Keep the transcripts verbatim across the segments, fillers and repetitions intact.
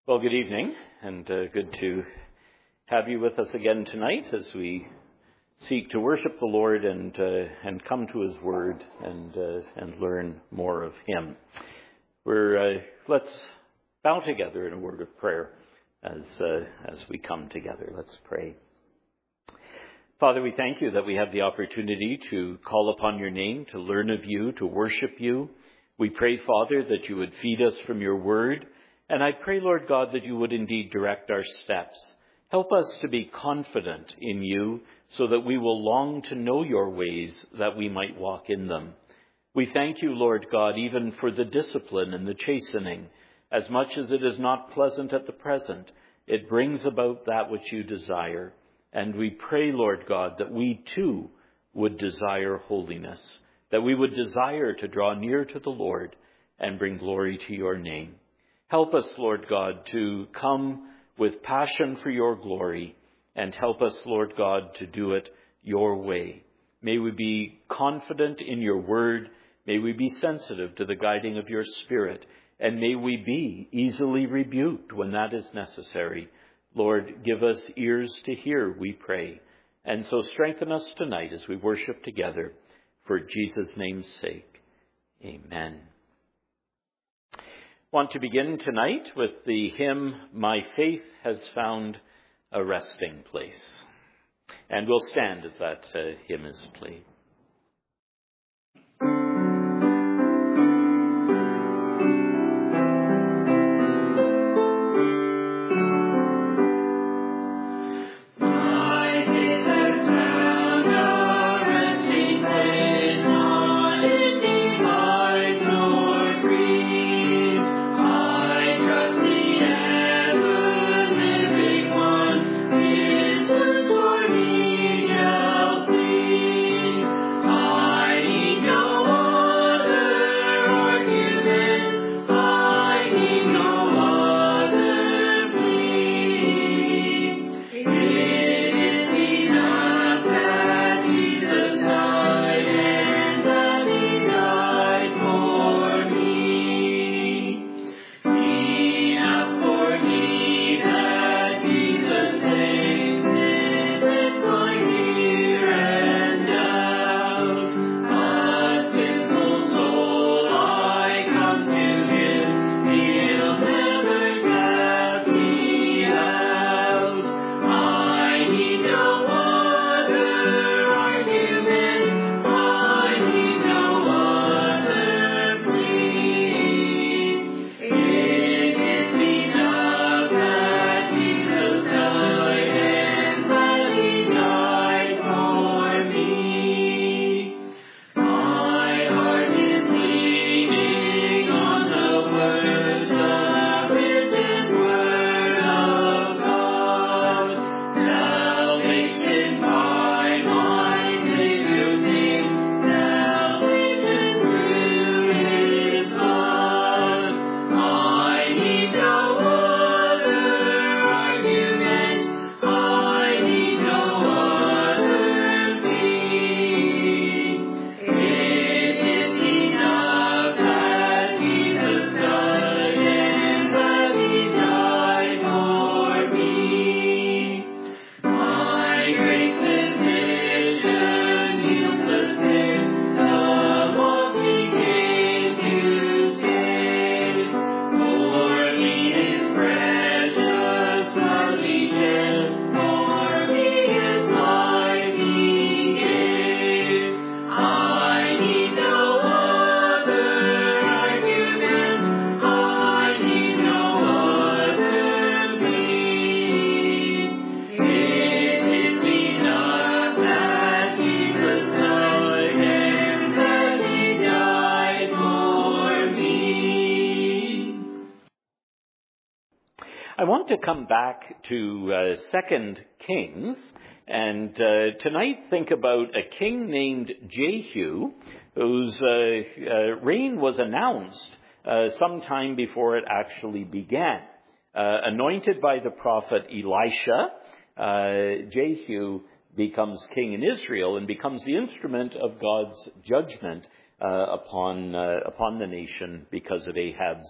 Well, good evening, and uh, good to have you with us again tonight as we seek to worship the Lord and uh, and come to His Word and uh, and learn more of Him. We're uh, let's bow together in a word of prayer as uh, as we come together. Let's pray. Father, we thank you that we have the opportunity to call upon your name, to learn of you, to worship you. We pray, Father, that you would feed us from your word. And I pray, Lord God, that you would indeed direct our steps. Help us to be confident in you so that we will long to know your ways that we might walk in them. We thank you, Lord God, even for the discipline and the chastening. As much as it is not pleasant at the present, it brings about that which you desire. And we pray, Lord God, that we too would desire holiness, that we would desire to draw near to the Lord and bring glory to your name. Help us, Lord God, to come with passion for your glory, and help us, Lord God, to do it your way. May we be confident in your word. May we be sensitive to the guiding of your Spirit, and may we be easily rebuked when that is necessary. Lord, give us ears to hear, we pray. And so strengthen us tonight as we worship together. For Jesus' name's sake, amen. Want to begin tonight with the hymn, My Faith Has Found a Resting Place. And we'll stand as that uh, hymn is played. I want to come back to uh, Second Kings, and uh, tonight think about a king named Jehu, whose uh, uh, reign was announced uh, sometime before it actually began. Uh, anointed by the prophet Elisha, uh, Jehu becomes king in Israel and becomes the instrument of God's judgment uh, upon uh, upon the nation because of Ahab's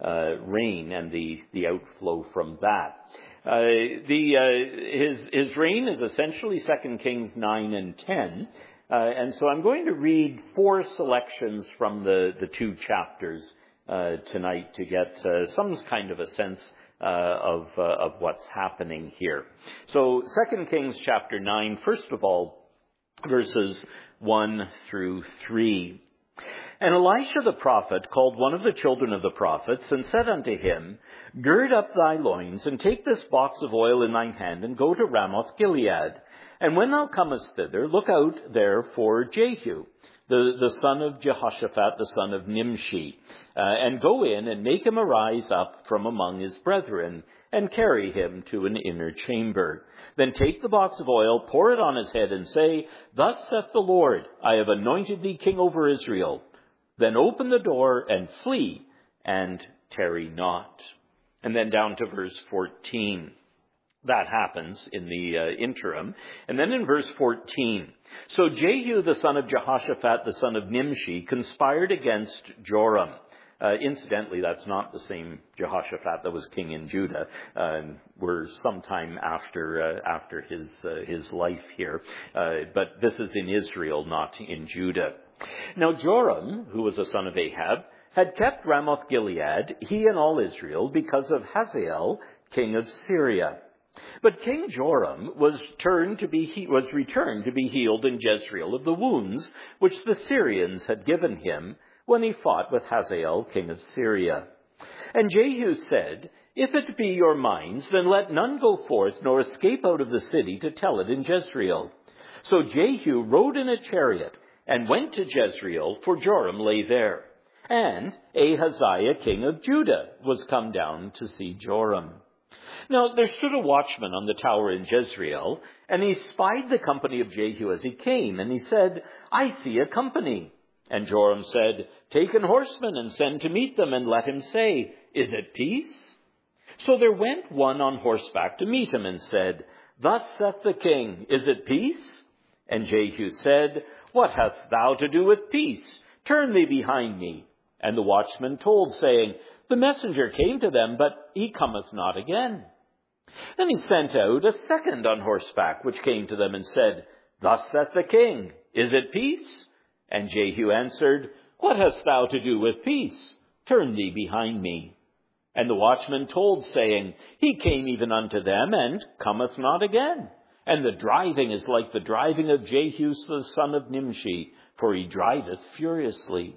uh, reign and the, the outflow from that. Uh, the, uh, his, his reign is essentially Second Kings nine and ten. Uh, and so I'm going to read four selections from the, the two chapters uh, tonight to get uh, some kind of a sense uh, of, uh, of what's happening here. So Second Kings chapter nine, first of all, verses one through three. And Elisha the prophet called one of the children of the prophets, and said unto him, Gird up thy loins, and take this box of oil in thine hand, and go to Ramoth Gilead. And when thou comest thither, look out there for Jehu, the, the son of Jehoshaphat, the son of Nimshi, uh, and go in and make him arise up from among his brethren, and carry him to an inner chamber. Then take the box of oil, pour it on his head, and say, Thus saith the Lord, I have anointed thee king over Israel. Then open the door and flee, and tarry not. And then down to verse fourteen. That happens in the uh, interim. And then in verse fourteen. So Jehu, the son of Jehoshaphat, the son of Nimshi, conspired against Joram. Uh, incidentally, that's not the same Jehoshaphat that was king in Judah. Uh, we're sometime after uh, after his uh, his life here. Uh, but this is in Israel, not in Judah. Now Joram, who was a son of Ahab, had kept Ramoth Gilead, he and all Israel, because of Hazael, king of Syria. But King Joram was turned to be he- was returned to be healed in Jezreel of the wounds which the Syrians had given him when he fought with Hazael, king of Syria. And Jehu said, If it be your minds, then let none go forth nor escape out of the city to tell it in Jezreel. So Jehu rode in a chariot and went to Jezreel, for Joram lay there. And Ahaziah, king of Judah, was come down to see Joram. Now there stood a watchman on the tower in Jezreel, and he spied the company of Jehu as he came, and he said, I see a company. And Joram said, Take an horseman and send to meet them, and let him say, Is it peace? So there went one on horseback to meet him, and said, Thus saith the king, Is it peace? And Jehu said, What hast thou to do with peace? Turn thee behind me. And the watchman told, saying, The messenger came to them, but he cometh not again. Then he sent out a second on horseback, which came to them, and said, Thus saith the king, Is it peace? And Jehu answered, What hast thou to do with peace? Turn thee behind me. And the watchman told, saying, He came even unto them, and cometh not again. And the driving is like the driving of Jehu the son of Nimshi, for he driveth furiously.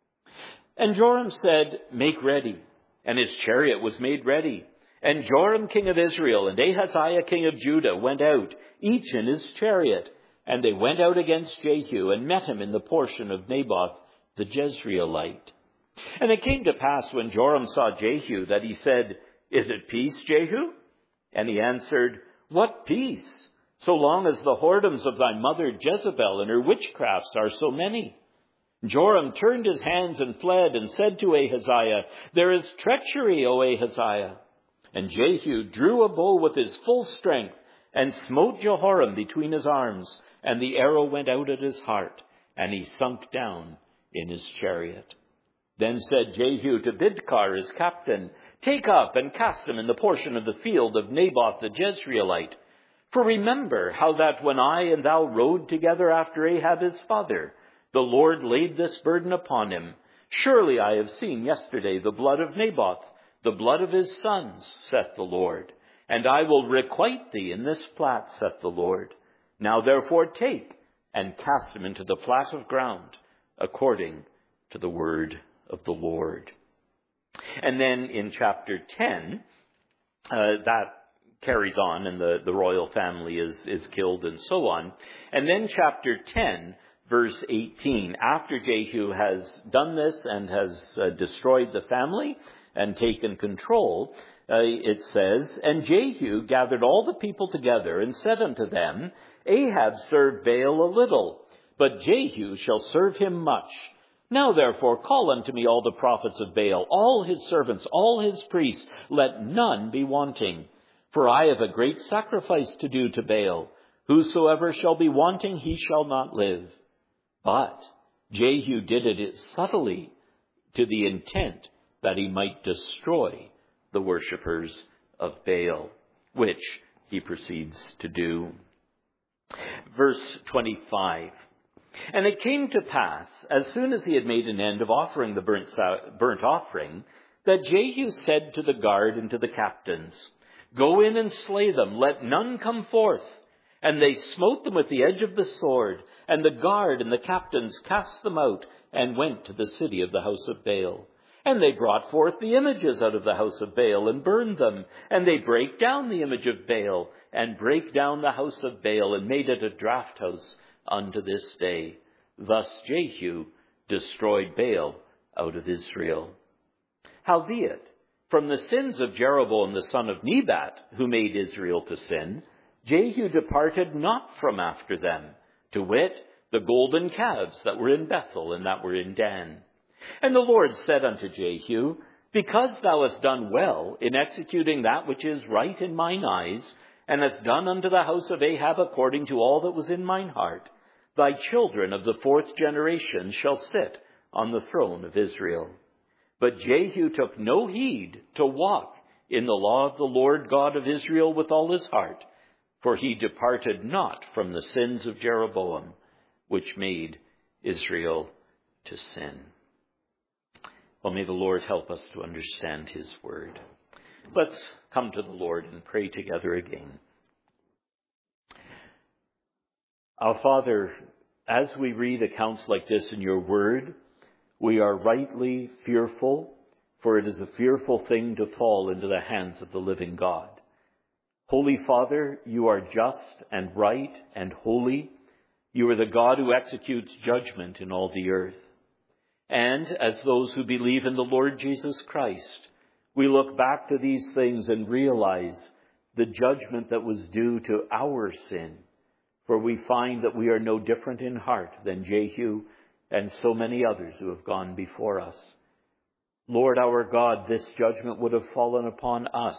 And Joram said, Make ready. And his chariot was made ready. And Joram king of Israel and Ahaziah king of Judah went out, each in his chariot. And they went out against Jehu, and met him in the portion of Naboth the Jezreelite. And it came to pass, when Joram saw Jehu, that he said, Is it peace, Jehu? And he answered, What peace? So long as the whoredoms of thy mother Jezebel and her witchcrafts are so many. Joram turned his hands and fled, and said to Ahaziah, There is treachery, O Ahaziah. And Jehu drew a bow with his full strength, and smote Jehoram between his arms, and the arrow went out at his heart, and he sunk down in his chariot. Then said Jehu to Bidkar his captain, Take up and cast him in the portion of the field of Naboth the Jezreelite. For remember how that when I and thou rode together after Ahab his father, the Lord laid this burden upon him. Surely I have seen yesterday the blood of Naboth, the blood of his sons, saith the Lord. And I will requite thee in this plat, saith the Lord. Now therefore take, and cast him into the plat of ground, according to the word of the Lord. And then in chapter ten, uh, that carries on, and the, the royal family is, is killed and so on. And then chapter ten, verse eighteen, after Jehu has done this and has uh, destroyed the family and taken control, uh, it says, And Jehu gathered all the people together and said unto them, Ahab served Baal a little, but Jehu shall serve him much. Now therefore call unto me all the prophets of Baal, all his servants, all his priests, let none be wanting. For I have a great sacrifice to do to Baal. Whosoever shall be wanting, he shall not live. But Jehu did it subtly, to the intent that he might destroy the worshippers of Baal, which he proceeds to do. Verse twenty-five. And it came to pass, as soon as he had made an end of offering the burnt, burnt offering, that Jehu said to the guard and to the captains, Go in and slay them, let none come forth. And they smote them with the edge of the sword, and the guard and the captains cast them out, and went to the city of the house of Baal. And they brought forth the images out of the house of Baal, and burned them. And they brake down the image of Baal, and brake down the house of Baal, and made it a draught house unto this day. Thus Jehu destroyed Baal out of Israel. Howbeit, from the sins of Jeroboam the son of Nebat, who made Israel to sin, Jehu departed not from after them, to wit, the golden calves that were in Bethel and that were in Dan. And the Lord said unto Jehu, Because thou hast done well in executing that which is right in mine eyes, and hast done unto the house of Ahab according to all that was in mine heart, thy children of the fourth generation shall sit on the throne of Israel. But Jehu took no heed to walk in the law of the Lord God of Israel with all his heart, for he departed not from the sins of Jeroboam, which made Israel to sin. Well, may the Lord help us to understand his word. Let's come to the Lord and pray together again. Our Father, as we read accounts like this in your word, we are rightly fearful, for it is a fearful thing to fall into the hands of the living God. Holy Father, you are just and right and holy. You are the God who executes judgment in all the earth. And as those who believe in the Lord Jesus Christ, we look back to these things and realize the judgment that was due to our sin. For we find that we are no different in heart than Jehu and so many others who have gone before us. Lord our God, this judgment would have fallen upon us,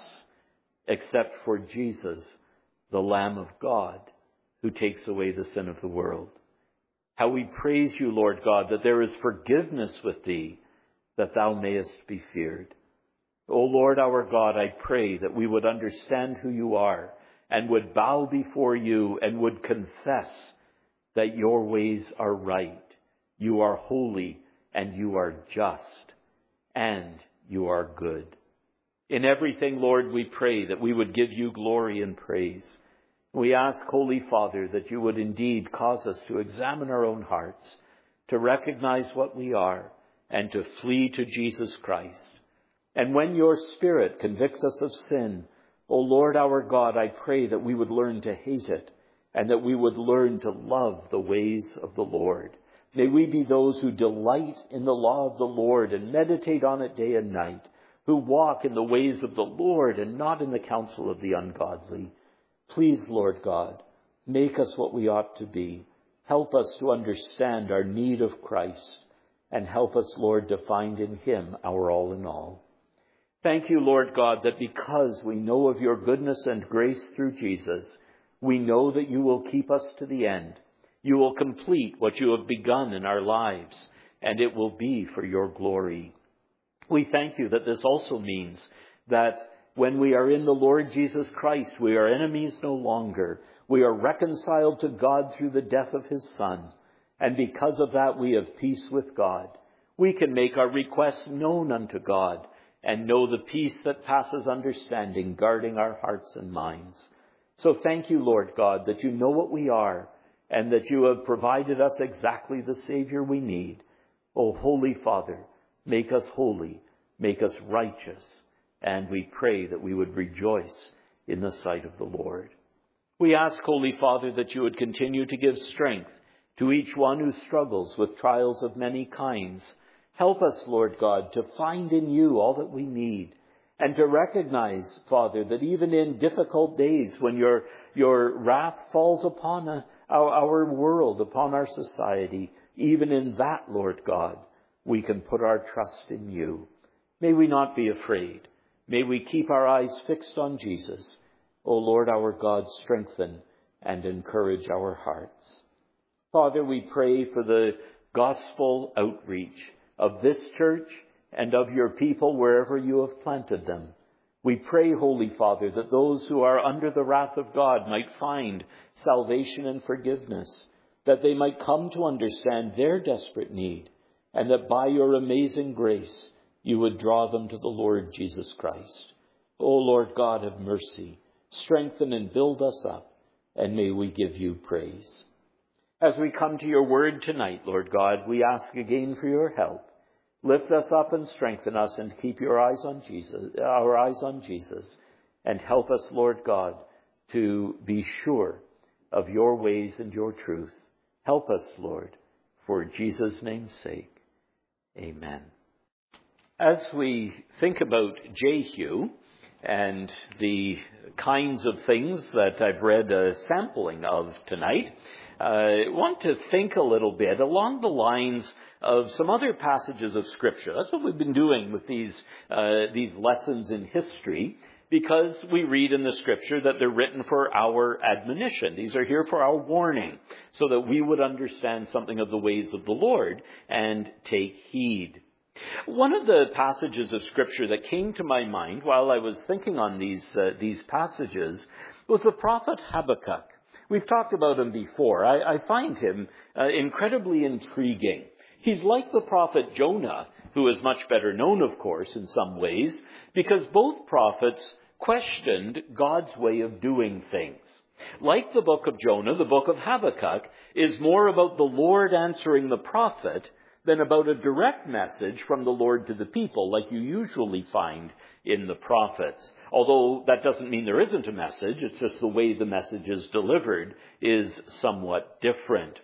except for Jesus, the Lamb of God, who takes away the sin of the world. How we praise you, Lord God, that there is forgiveness with thee, that thou mayest be feared. O Lord our God, I pray that we would understand who you are, and would bow before you, and would confess that your ways are right. You are holy, and you are just, and you are good. In everything, Lord, we pray that we would give you glory and praise. We ask, Holy Father, that you would indeed cause us to examine our own hearts, to recognize what we are, and to flee to Jesus Christ. And when your Spirit convicts us of sin, O Lord our God, I pray that we would learn to hate it, and that we would learn to love the ways of the Lord. May we be those who delight in the law of the Lord and meditate on it day and night, who walk in the ways of the Lord and not in the counsel of the ungodly. Please, Lord God, make us what we ought to be. Help us to understand our need of Christ, and help us, Lord, to find in him our all in all. Thank you, Lord God, that because we know of your goodness and grace through Jesus, we know that you will keep us to the end. You will complete what you have begun in our lives, and it will be for your glory. We thank you that this also means that when we are in the Lord Jesus Christ, we are enemies no longer. We are reconciled to God through the death of his Son, and because of that we have peace with God. We can make our requests known unto God, and know the peace that passes understanding, guarding our hearts and minds. So thank you, Lord God, that you know what we are, and that you have provided us exactly the Savior we need. O Holy Father, make us holy, make us righteous, and we pray that we would rejoice in the sight of the Lord. We ask, Holy Father, that you would continue to give strength to each one who struggles with trials of many kinds. Help us, Lord God, to find in you all that we need, and to recognize, Father, that even in difficult days when your, your wrath falls upon a, our, our world, upon our society, even in that, Lord God, we can put our trust in you. May we not be afraid. May we keep our eyes fixed on Jesus. O Lord our God, strengthen and encourage our hearts. Father, we pray for the gospel outreach of this church and of your people wherever you have planted them. We pray, Holy Father, that those who are under the wrath of God might find salvation and forgiveness, that they might come to understand their desperate need, and that by your amazing grace you would draw them to the Lord Jesus Christ. O Lord God, have mercy, strengthen and build us up, and may we give you praise. As we come to your word tonight, Lord God, we ask again for your help. Lift us up and strengthen us, and keep your eyes on Jesus, our eyes on Jesus, and help us, Lord God, to be sure of your ways and your truth. Help us, Lord, for Jesus' name's sake. Amen. As we think about Jehu and the kinds of things that I've read a sampling of tonight, I want to think a little bit along the lines of some other passages of Scripture. That's what we've been doing with these uh, these lessons in history, because we read in the Scripture that they're written for our admonition. These are here for our warning, so that we would understand something of the ways of the Lord and take heed. One of the passages of Scripture that came to my mind while I was thinking on these uh, these passages was the prophet Habakkuk. We've talked about him before. I, I find him uh, incredibly intriguing. He's like the prophet Jonah, who is much better known, of course, in some ways, because both prophets questioned God's way of doing things. Like the book of Jonah, the book of Habakkuk is more about the Lord answering the prophet than about a direct message from the Lord to the people, like you usually find in the prophets. Although that doesn't mean there isn't a message, it's just the way the message is delivered is somewhat different.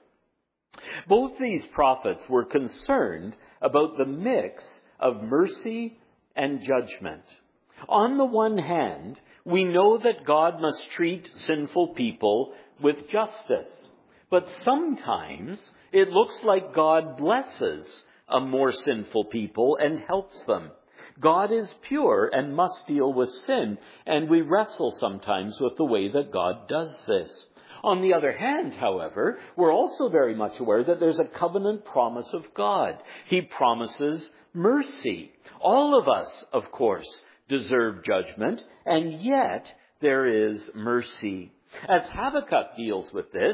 Both these prophets were concerned about the mix of mercy and judgment. On the one hand, we know that God must treat sinful people with justice, but sometimes it looks like God blesses a more sinful people and helps them. God is pure and must deal with sin, and we wrestle sometimes with the way that God does this. On the other hand, however, we're also very much aware that there's a covenant promise of God. He promises mercy. All of us, of course, deserve judgment, and yet there is mercy. As Habakkuk deals with this,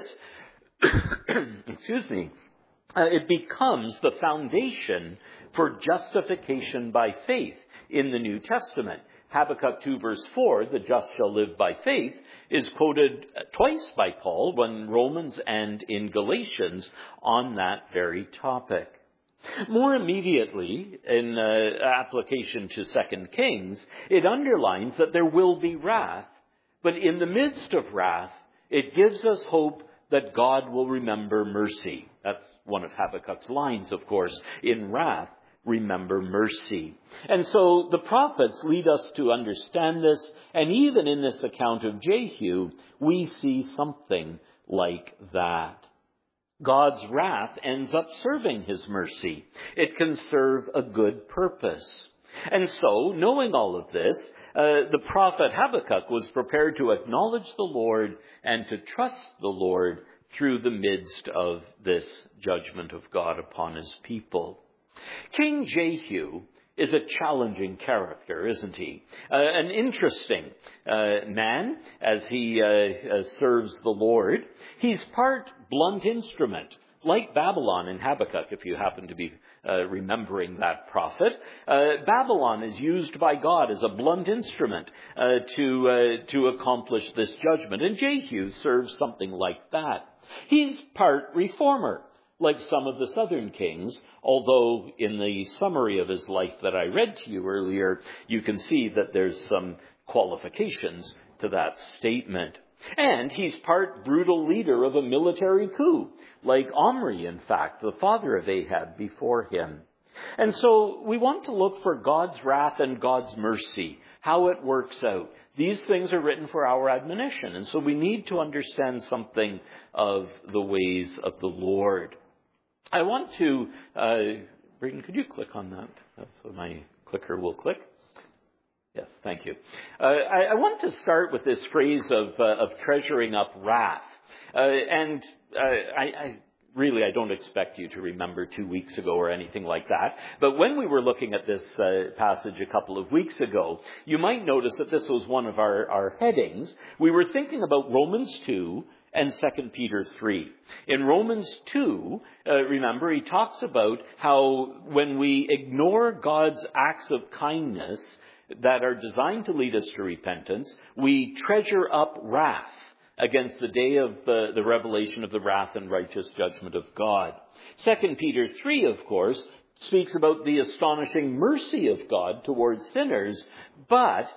excuse me, uh, it becomes the foundation for justification by faith in the New Testament. Habakkuk two verse four, the just shall live by faith, is quoted twice by Paul, one in Romans and in Galatians, on that very topic. More immediately, in uh, application to Second Kings, it underlines that there will be wrath, but in the midst of wrath, it gives us hope that God will remember mercy. That's one of Habakkuk's lines, of course. In wrath, remember mercy. And so the prophets lead us to understand this, and even in this account of Jehu, we see something like that. God's wrath ends up serving his mercy. It can serve a good purpose. And so, knowing all of this, uh, the prophet Habakkuk was prepared to acknowledge the Lord and to trust the Lord through the midst of this judgment of God upon his people. King Jehu is a challenging character, isn't he? Uh, an interesting uh, man as he uh, uh, serves the Lord. He's part blunt instrument, like Babylon in Habakkuk, if you happen to be uh, remembering that prophet. Uh, Babylon is used by God as a blunt instrument uh, to uh, to accomplish this judgment, and Jehu serves something like that. He's part reformer, like some of the southern kings, although in the summary of his life that I read to you earlier, you can see that there's some qualifications to that statement. And he's part brutal leader of a military coup, like Omri, in fact, the father of Ahab before him. And so we want to look for God's wrath and God's mercy, how it works out. These things are written for our admonition, and so we need to understand something of the ways of the Lord. I want to, uh, Braden, could you click on that so my clicker will click? Yes, thank you. Uh, I, I want to start with this phrase of, uh, of treasuring up wrath. Uh, and uh, I, I really, I don't expect you to remember two weeks ago or anything like that. But when we were looking at this uh, passage a couple of weeks ago, you might notice that this was one of our, our headings. We were thinking about Romans two and Second Peter three. In Romans two, uh, remember, he talks about how when we ignore God's acts of kindness that are designed to lead us to repentance, we treasure up wrath against the day of the, the revelation of the wrath and righteous judgment of God. Second Peter three, of course, speaks about the astonishing mercy of God towards sinners, but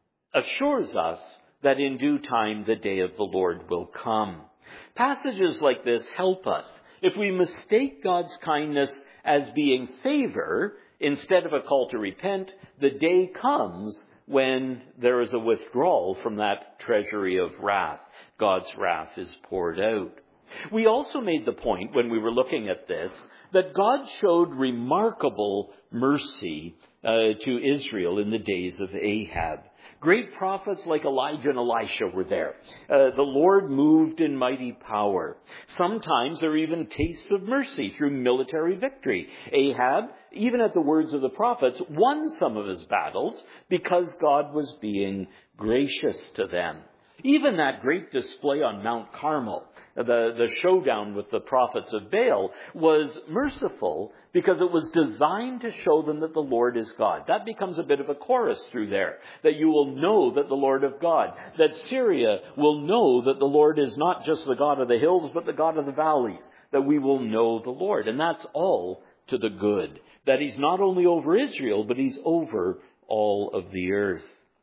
assures us that in due time the day of the Lord will come. Passages like this help us. If we mistake God's kindness as being favor instead of a call to repent, the day comes when there is a withdrawal from that treasury of wrath. God's wrath is poured out. We also made the point when we were looking at this that God showed remarkable mercy uh, to Israel in the days of Ahab. Great prophets like Elijah and Elisha were there. Uh, the Lord moved in mighty power. Sometimes there are even tastes of mercy through military victory. Ahab, even at the words of the prophets, won some of his battles because God was being gracious to them. Even that great display on Mount Carmel, the, the showdown with the prophets of Baal, was merciful because it was designed to show them that the Lord is God. That becomes a bit of a chorus through there, that you will know that the Lord of God, that Syria will know that the Lord is not just the God of the hills, but the God of the valleys, that we will know the Lord. And that's all to the good, that he's not only over Israel, but he's over all of the earth.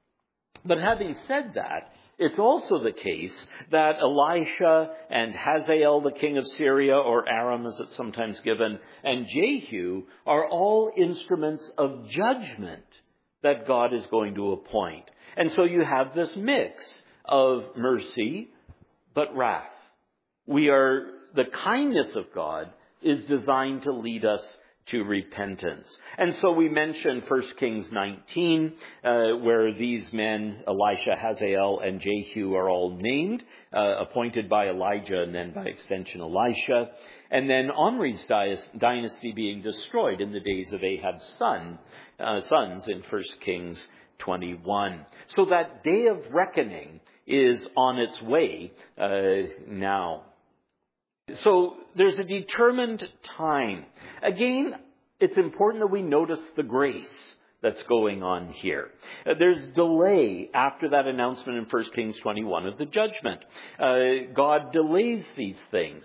But having said that, it's also the case that Elisha and Hazael, the king of Syria, or Aram as it's sometimes given, and Jehu are all instruments of judgment that God is going to appoint. And so you have this mix of mercy but wrath. We are, the kindness of God is designed to lead us to repentance. And so we mentioned First Kings nineteen, uh, where these men, Elisha, Hazael, and Jehu, are all named, uh, appointed by Elijah and then by extension Elisha. And then Omri's dynasty being destroyed in the days of Ahab's son, uh, sons in First Kings twenty-one. So that day of reckoning is on its way uh, now. So there's a determined time. Again, it's important that we notice the grace that's going on here. Uh, there's delay after that announcement in First Kings twenty-one of the judgment. Uh, God delays these things.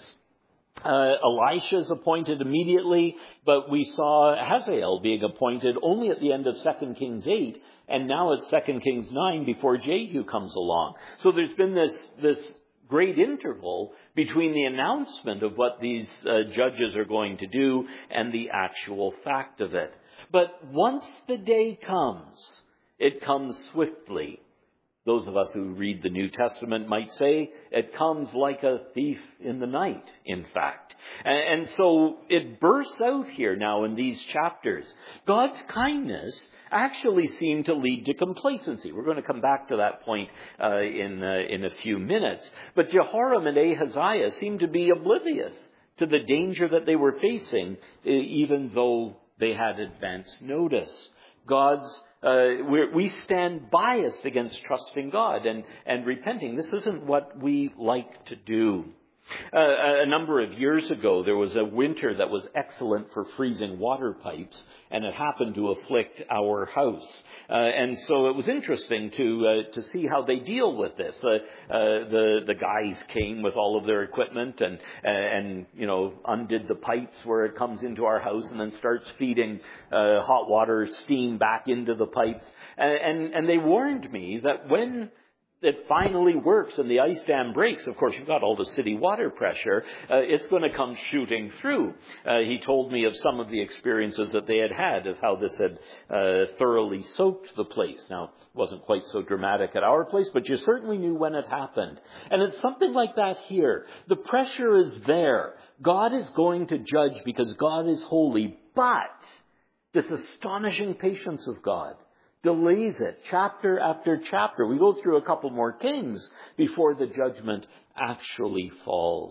Uh, Elisha is appointed immediately, but we saw Hazael being appointed only at the end of Second Kings eight, and now it's Second Kings nine before Jehu comes along. So there's been this, this great interval between the announcement of what these uh, judges are going to do and the actual fact of it. But once the day comes, it comes swiftly. Those of us who read the New Testament might say it comes like a thief in the night, in fact. And, and so it bursts out here now in these chapters. God's kindness actually seemed to lead to complacency. We're going to come back to that point uh, in, uh, in a few minutes. But Jehoram and Ahaziah seemed to be oblivious to the danger that they were facing, even though they had advance notice. God's, uh, we're, we stand biased against trusting God and, and repenting. This isn't what we like to do. Uh, a number of years ago, there was a winter that was excellent for freezing water pipes, and it happened to afflict our house. Uh, and so it was interesting to uh, to see how they deal with this. Uh, uh, the the guys came with all of their equipment and uh, and you know undid the pipes where it comes into our house, and then starts feeding uh, hot water steam back into the pipes. And, and and they warned me that when it finally works and the ice dam breaks, of course, you've got all the city water pressure, uh, it's going to come shooting through. Uh, he told me of some of the experiences that they had had, of how this had uh, thoroughly soaked the place. Now, it wasn't quite so dramatic at our place, but you certainly knew when it happened. And it's something like that here. The pressure is there. God is going to judge because God is holy, but this astonishing patience of God delays it chapter after chapter. We go through a couple more kings before the judgment actually falls.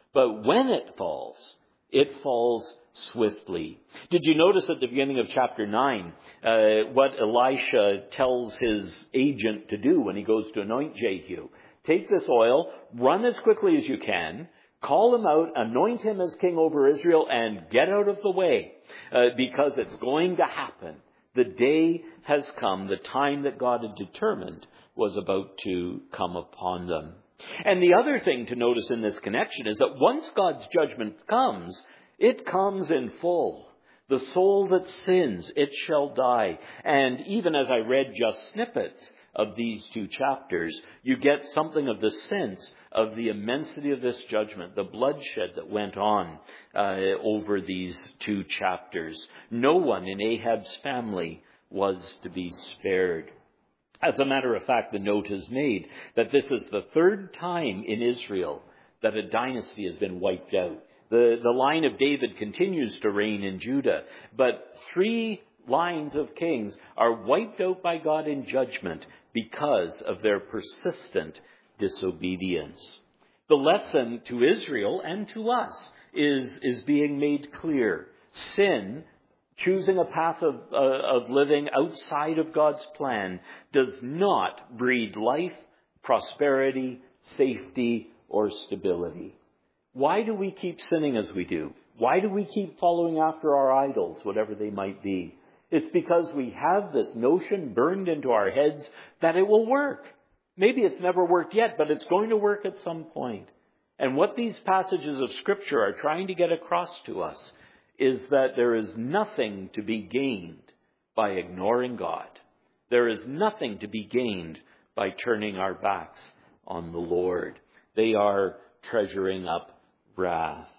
But when it falls, it falls swiftly. Did you notice at the beginning of chapter nine uh, what Elisha tells his agent to do when he goes to anoint Jehu? Take this oil, run as quickly as you can, call him out, anoint him as king over Israel, and get out of the way, uh, because it's going to happen. The day has come, the time that God had determined was about to come upon them. And the other thing to notice in this connection is that once God's judgment comes, it comes in full. The soul that sins, it shall die. And even as I read just snippets of these two chapters, you get something of the sense of the immensity of this judgment, the bloodshed that went on uh, over these two chapters. No one in Ahab's family was to be spared. As a matter of fact, the note is made that this is the third time in Israel that a dynasty has been wiped out. The, the line of David continues to reign in Judah, but three lines of kings are wiped out by God in judgment because of their persistent disobedience. The lesson to Israel and to us is, is being made clear. Sin, choosing a path of, uh, of living outside of God's plan, does not breed life, prosperity, safety, or stability. Why do we keep sinning as we do? Why do we keep following after our idols, whatever they might be? It's because we have this notion burned into our heads that it will work. Maybe it's never worked yet, but it's going to work at some point. And what these passages of Scripture are trying to get across to us is that there is nothing to be gained by ignoring God. There is nothing to be gained by turning our backs on the Lord. They are treasuring up wrath.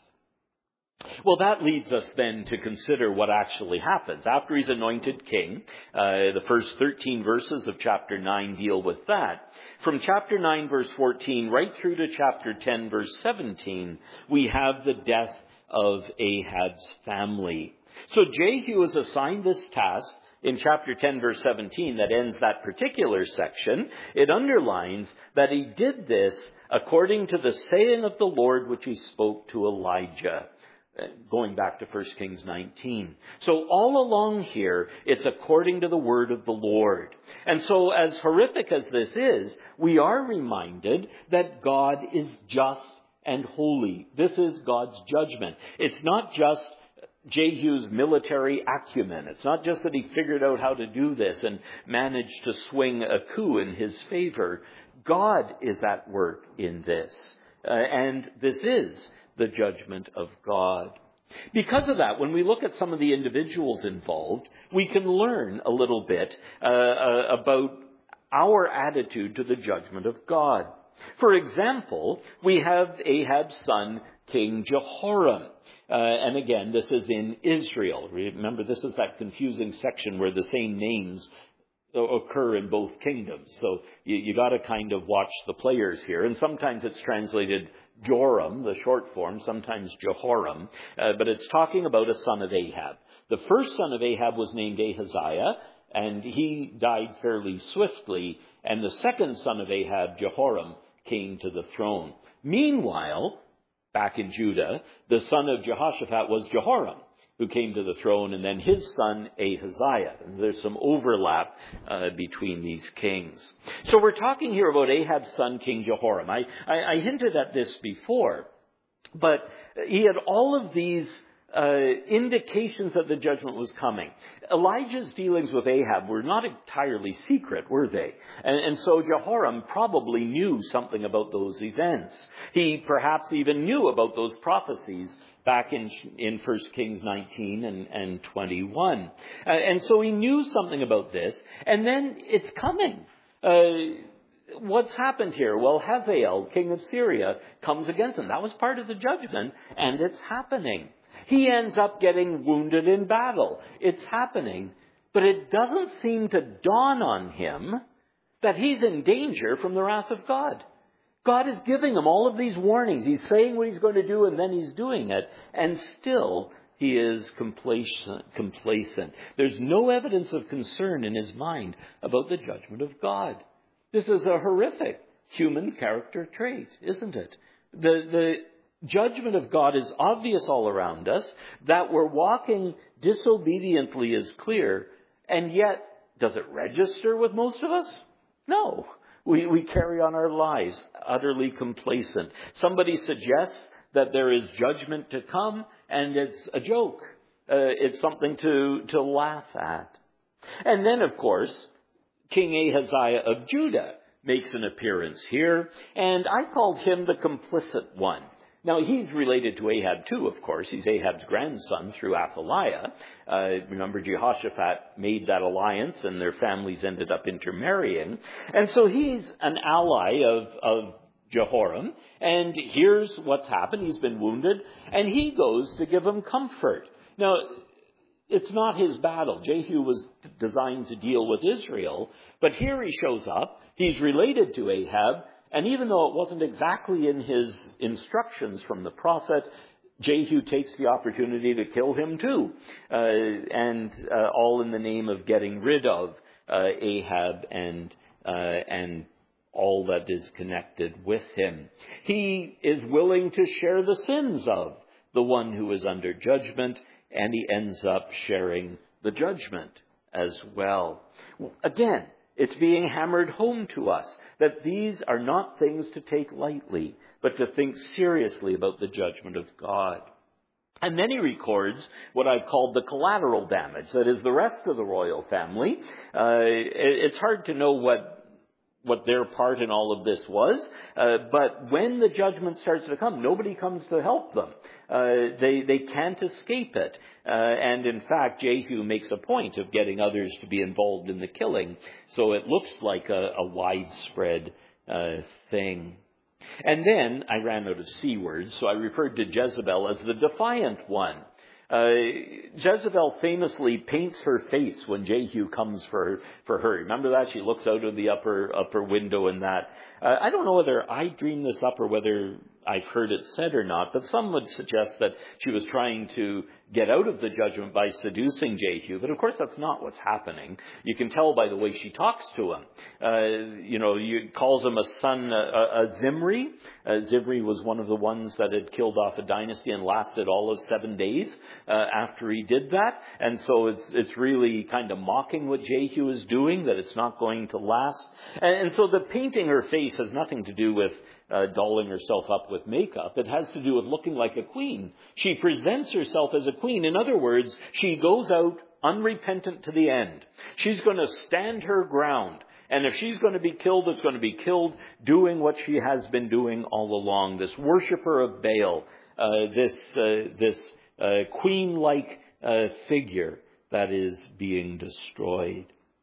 Well, that leads us then to consider what actually happens. After he's anointed king, uh, the first thirteen verses of chapter nine deal with that. From chapter nine, verse fourteen, right through to chapter ten, verse seventeen, we have the death of Ahab's family. So Jehu is assigned this task in chapter ten, verse seventeen, that ends that particular section. It underlines that he did this according to the saying of the Lord which he spoke to Elijah. Going back to First Kings nineteen. So all along here, it's according to the word of the Lord. And so as horrific as this is, we are reminded that God is just and holy. This is God's judgment. It's not just Jehu's military acumen. It's not just that he figured out how to do this and managed to swing a coup in his favor. God is at work in this. Uh, and this is the judgment of God. Because of that, when we look at some of the individuals involved, we can learn a little bit uh, uh, about our attitude to the judgment of God. For example, we have Ahab's son, King Jehoram. Uh, and again, this is in Israel. Remember, this is that confusing section where the same names occur in both kingdoms. So you, you got to kind of watch the players here. And sometimes it's translated Joram, the short form, sometimes Jehoram, uh, but it's talking about a son of Ahab. The first son of Ahab was named Ahaziah, and he died fairly swiftly, and the second son of Ahab, Jehoram, came to the throne. Meanwhile, back in Judah, the son of Jehoshaphat was Jehoram, who came to the throne, and then his son Ahaziah. And there's some overlap uh, between these kings. So we're talking here about Ahab's son, King Jehoram. I, I, I hinted at this before, but he had all of these uh, indications that the judgment was coming. Elijah's dealings with Ahab were not entirely secret, were they? And, and so Jehoram probably knew something about those events. He perhaps even knew about those prophecies back in in First Kings nineteen and, and twenty-one. Uh, and so he knew something about this. And then it's coming. Uh, what's happened here? Well, Hazael, king of Syria, comes against him. That was part of the judgment, and it's happening. He ends up getting wounded in battle. It's happening. But it doesn't seem to dawn on him that he's in danger from the wrath of God. God is giving him all of these warnings. He's saying what he's going to do, and then he's doing it. And still, he is complacent. complacent. There's no evidence of concern in his mind about the judgment of God. This is a horrific human character trait, isn't it? The, the judgment of God is obvious all around us. That we're walking disobediently is clear. And yet, does it register with most of us? No. We, we carry on our lives utterly complacent. Somebody suggests that there is judgment to come, and it's a joke. Uh, it's something to, to laugh at. And then, of course, King Ahaziah of Judah makes an appearance here, and I called him the complicit one. Now, he's related to Ahab too, of course. He's Ahab's grandson through Athaliah. Uh, remember, Jehoshaphat made that alliance, and their families ended up intermarrying. And so he's an ally of, of Jehoram, and here's what's happened. He's been wounded, and he goes to give him comfort. Now, it's not his battle. Jehu was designed to deal with Israel, but here he shows up. He's related to Ahab, and even though it wasn't exactly in his instructions from the prophet, Jehu takes the opportunity to kill him too, uh, and uh, all in the name of getting rid of uh, Ahab and uh, and all that is connected with him. He is willing to share the sins of the one who is under judgment, and he ends up sharing the judgment as well. Again, it's being hammered home to us that these are not things to take lightly, but to think seriously about the judgment of God. And then he records what I've called the collateral damage. That is, the rest of the royal family. Uh, it's hard to know what what their part in all of this was. Uh, but when the judgment starts to come, nobody comes to help them. Uh, they, they can't escape it. Uh, and in fact, Jehu makes a point of getting others to be involved in the killing. So it looks like a, a widespread uh, thing. And then I ran out of C words, so I referred to Jezebel as the defiant one. Uh, Jezebel famously paints her face when Jehu comes for for her. Remember that? She looks out of the upper upper window and that. Uh, I don't know whether I dreamed this up or whether I've heard it said or not, but some would suggest that she was trying to get out of the judgment by seducing Jehu. But of course, that's not what's happening. You can tell by the way she talks to him. Uh, you know, you calls him a son, a, a Zimri. Uh, Zimri was one of the ones that had killed off a dynasty and lasted all of seven days uh, after he did that. And so it's it's really kind of mocking what Jehu is doing, that it's not going to last. And, and so the painting her face has nothing to do with Uh, dolling herself up with makeup. It has to do with looking like a queen. She presents herself as a queen. In other words, she goes out unrepentant to the end. She's going to stand her ground. And if she's going to be killed, it's going to be killed doing what she has been doing all along. This worshiper of Baal, uh, this, uh, this uh, queen-like uh, figure that is being destroyed.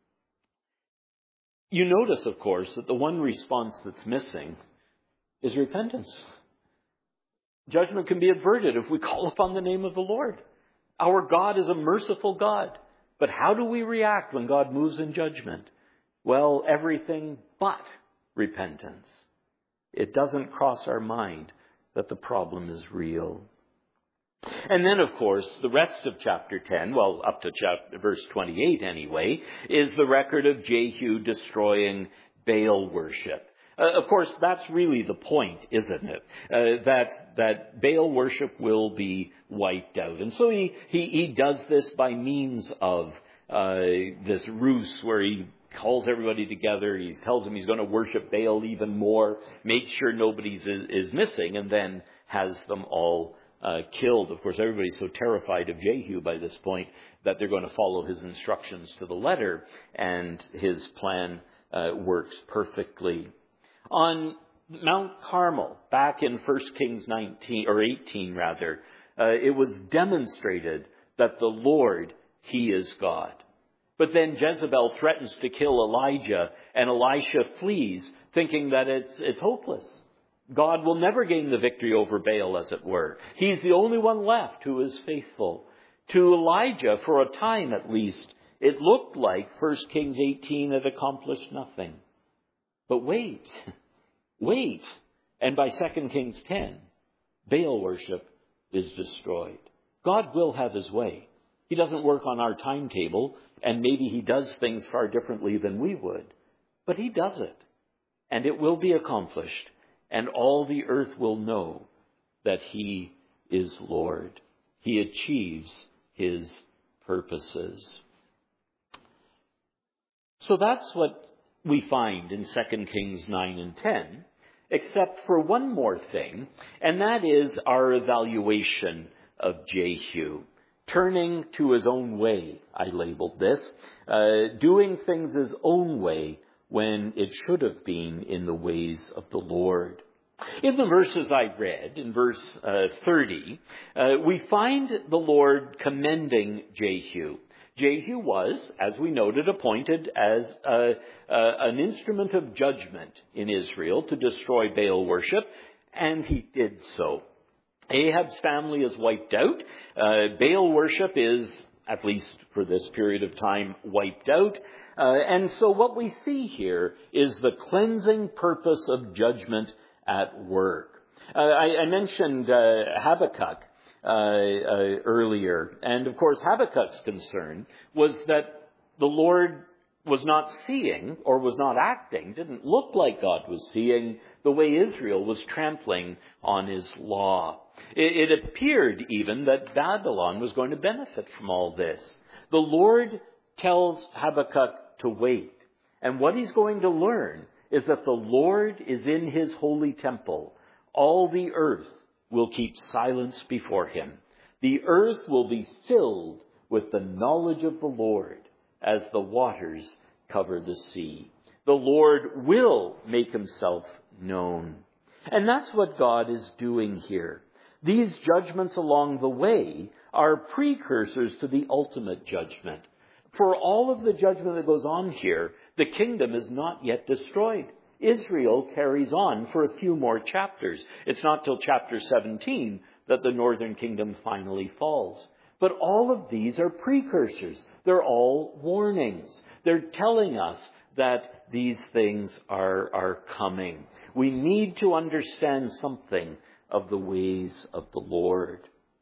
You notice, of course, that the one response that's missing is repentance. Judgment can be averted if we call upon the name of the Lord. Our God is a merciful God. But how do we react when God moves in judgment? Well, everything but repentance. It doesn't cross our mind that the problem is real. And then, of course, the rest of chapter ten, well, up to chapter, verse twenty-eight anyway, is the record of Jehu destroying Baal worship. Uh, of course, that's really the point, isn't it? Uh, that that Baal worship will be wiped out. And so he, he, he does this by means of uh, this ruse where he calls everybody together. He tells them he's going to worship Baal even more, makes sure nobody's is, is missing, and then has them all uh, killed. Of course, everybody's so terrified of Jehu by this point that they're going to follow his instructions to the letter, and his plan uh, works perfectly. On Mount Carmel, back in First Kings nineteen, or eighteen rather, uh, it was demonstrated that the Lord, He is God. But then Jezebel threatens to kill Elijah, and Elisha flees, thinking that it's, it's hopeless. God will never gain the victory over Baal, as it were. He's the only one left who is faithful. To Elijah, for a time at least, it looked like First Kings eighteen had accomplished nothing. But wait, wait. And by Second Kings ten, Baal worship is destroyed. God will have his way. He doesn't work on our timetable, and maybe he does things far differently than we would. But he does it, and it will be accomplished, and all the earth will know that he is Lord. He achieves his purposes. So that's what we find in Second Kings nine and ten, except for one more thing, and that is our evaluation of Jehu. Turning to his own way, I labeled this, uh, doing things his own way when it should have been in the ways of the Lord. In the verses I read, in verse uh, thirty, uh, we find the Lord commending Jehu. Jehu was, as we noted, appointed as a, a, an instrument of judgment in Israel to destroy Baal worship, and he did so. Ahab's family is wiped out. Uh, Baal worship is, at least for this period of time, wiped out. Uh, and so what we see here is the cleansing purpose of judgment at work. Uh, I, I mentioned uh, Habakkuk uh, uh, earlier. And of course, Habakkuk's concern was that the Lord was not seeing or was not acting, didn't look like God was seeing the way Israel was trampling on his law. It, it appeared even that Babylon was going to benefit from all this. The Lord tells Habakkuk to wait. And what he's going to learn is that the Lord is in his holy temple. All the earth will keep silence before him. The earth will be filled with the knowledge of the Lord as the waters cover the sea. The Lord will make himself known. And that's what God is doing here. These judgments along the way are precursors to the ultimate judgment. For all of the judgment that goes on here, the kingdom is not yet destroyed. Israel carries on for a few more chapters. It's not till chapter seventeen that the northern kingdom finally falls. But all of these are precursors. They're all warnings. They're telling us that these things are, are coming. We need to understand something of the ways of the Lord.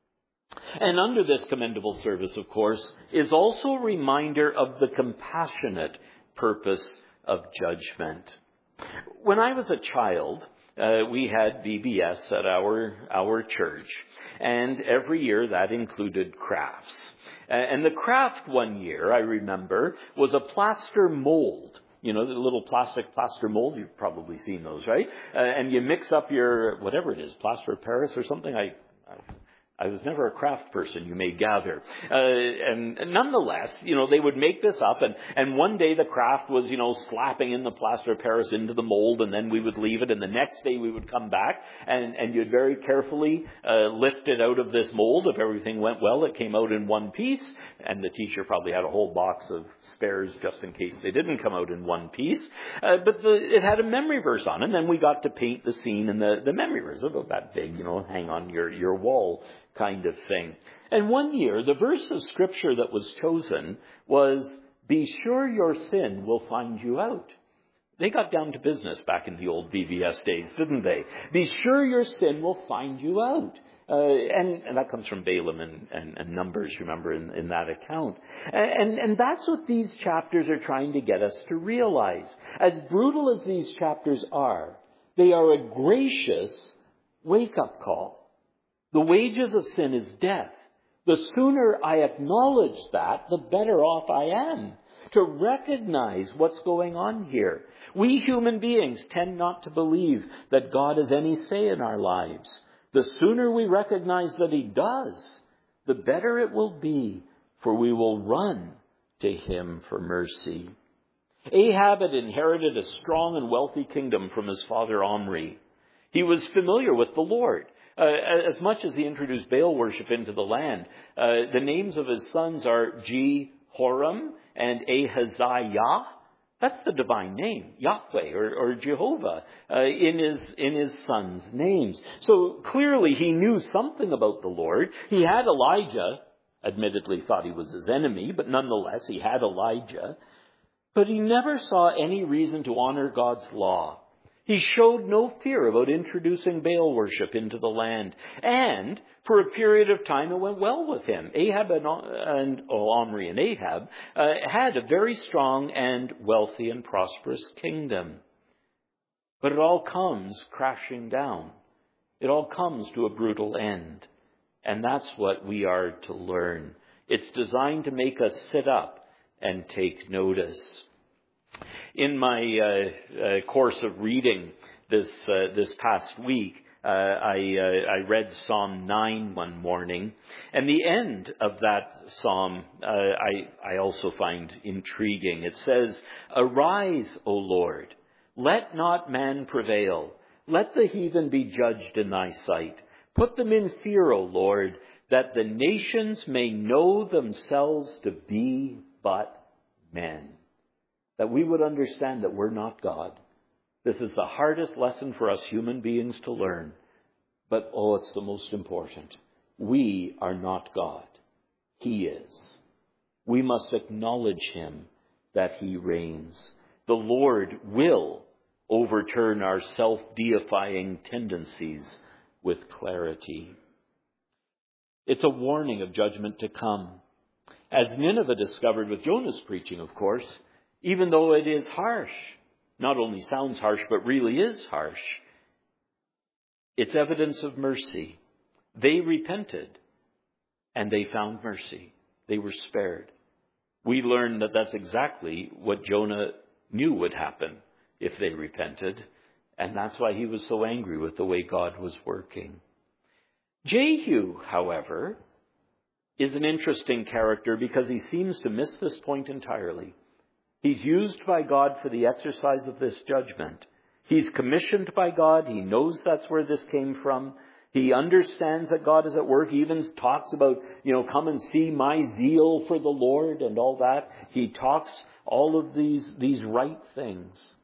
And under this commendable service, of course, is also a reminder of the compassionate purpose of judgment. When I was a child, uh, we had V B S at our our church, and every year that included crafts. Uh, and the craft one year, I remember, was a plaster mold. You know, the little plastic plaster mold, you've probably seen those, right? Uh, and you mix up your, whatever it is, plaster of Paris or something. I, I I was never a craft person, you may gather. Uh, and, and nonetheless, you know, they would make this up, and, and one day the craft was, you know, slapping in the plaster of Paris into the mold, and then we would leave it, and the next day we would come back, and, and you'd very carefully uh, lift it out of this mold. If everything went well, it came out in one piece, and the teacher probably had a whole box of spares just in case they didn't come out in one piece. Uh, but the, it had a memory verse on it, and then we got to paint the scene in the, the memory verse, about that big, you know, hang on your, your wall kind of thing. And one year, the verse of Scripture that was chosen was, "Be sure your sin will find you out." They got down to business back in the old V B S days, didn't they? Be sure your sin will find you out. Uh, and, and that comes from Balaam and, and, and Numbers, remember, in, in that account. And, and that's what these chapters are trying to get us to realize. As brutal as these chapters are, they are a gracious wake-up call. The wages of sin is death. The sooner I acknowledge that, the better off I am to recognize what's going on here. We human beings tend not to believe that God has any say in our lives. The sooner we recognize that he does, the better it will be, for we will run to him for mercy. Ahab had inherited a strong and wealthy kingdom from his father Omri. He was familiar with the Lord. Uh, as much as he introduced Baal worship into the land, uh, the names of his sons are Jehoram and Ahaziah. That's the divine name, Yahweh or, or Jehovah, uh, in his in his sons' names. So clearly he knew something about the Lord. He had Elijah, admittedly thought he was his enemy, but nonetheless he had Elijah. But he never saw any reason to honor God's law. He showed no fear about introducing Baal worship into the land. And for a period of time, it went well with him. Ahab and, and oh, Omri and Ahab uh, had a very strong and wealthy and prosperous kingdom. But it all comes crashing down It all comes to a brutal end. And that's what we are to learn. It's designed to make us sit up and take notice. In my uh, uh, course of reading this uh, this past week, uh, I, uh, I read Psalm nine one morning, and the end of that psalm uh, I, I also find intriguing. It says, "Arise, O Lord, let not man prevail. Let the heathen be judged in thy sight. Put them in fear, O Lord, that the nations may know themselves to be but men." That we would understand that we're not God. This is the hardest lesson for us human beings to learn. But, oh, it's the most important. We are not God. He is. We must acknowledge him that he reigns. The Lord will overturn our self-deifying tendencies with clarity. It's a warning of judgment to come. As Nineveh discovered with Jonah's preaching, of course, even though it is harsh, not only sounds harsh, but really is harsh, it's evidence of mercy. They repented, and they found mercy. They were spared. We learn that that's exactly what Jonah knew would happen if they repented, and that's why he was so angry with the way God was working. Jehu, however, is an interesting character because he seems to miss this point entirely. He's used by God for the exercise of this judgment. He's commissioned by God. He knows that's where this came from. He understands that God is at work. He even talks about, you know, come and see my zeal for the Lord and all that. He talks all of these, these right things.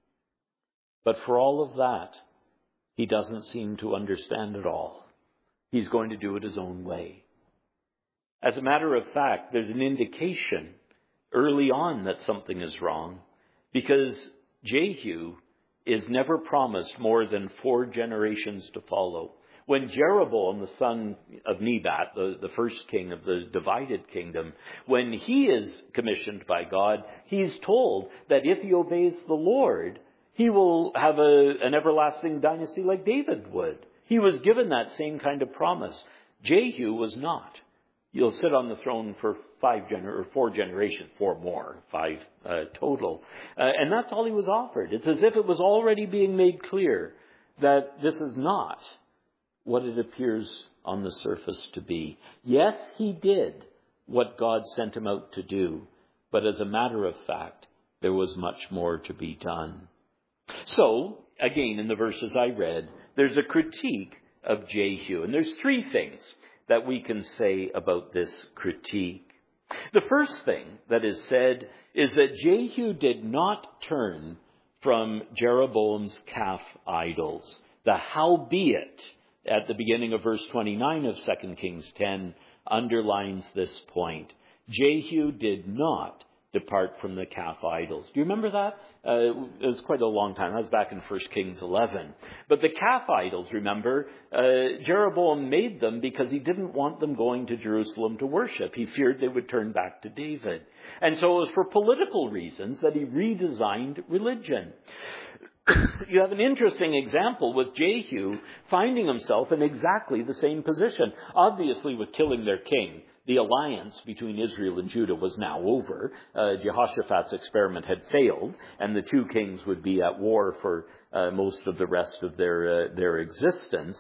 But for all of that, he doesn't seem to understand at all. He's going to do it his own way. As a matter of fact, there's an indication early on that something is wrong, because Jehu is never promised more than four generations to follow. When Jeroboam, the son of Nebat, the, the first king of the divided kingdom, when he is commissioned by God, he's told that if he obeys the Lord, he will have a, an everlasting dynasty like David would. He was given that same kind of promise. Jehu was not. You'll sit on the throne for five gener- or four generations, four more, five uh, total. Uh, and that's all he was offered. It's as if it was already being made clear that this is not what it appears on the surface to be. Yes, he did what God sent him out to do, but as a matter of fact, there was much more to be done. So, again, in the verses I read, there's a critique of Jehu, and there's three things that we can say about this critique. The first thing that is said is that Jehu did not turn from Jeroboam's calf idols. The howbeit at the beginning of verse twenty-nine of Second Kings ten underlines this point. Jehu did not depart from the calf idols. Do you remember that? Uh, it was quite a long time. That was back in First Kings eleven. But the calf idols, remember, uh, Jeroboam made them because he didn't want them going to Jerusalem to worship. He feared they would turn back to David. And so it was for political reasons that he redesigned religion. You have an interesting example with Jehu finding himself in exactly the same position. Obviously, with killing their king, the alliance between Israel and Judah was now over. Uh, Jehoshaphat's experiment had failed, and the two kings would be at war for uh, most of the rest of their uh, their existence.